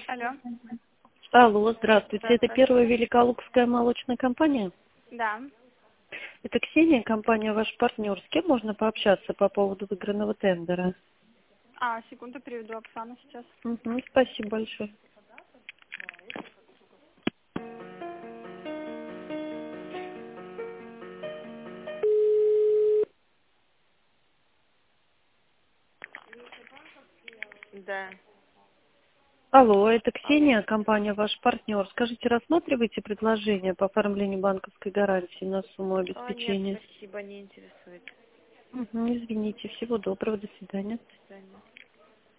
Алло. Алло, здравствуйте. Да, Это первая здравствуйте. Великолукская молочная компания? Да. Это Ксения, компания ваш партнер. С кем можно пообщаться по поводу выигранного тендера? Секунду, переведу Оксану сейчас. Мгм, спасибо большое. Да. Алло, это Алло. Ксения, компания ваш партнер. Скажите, рассматриваете предложение по оформлению банковской гарантии на сумму Нет, обеспечения? спасибо, не интересует. Извините, всего доброго, до свидания. До свидания.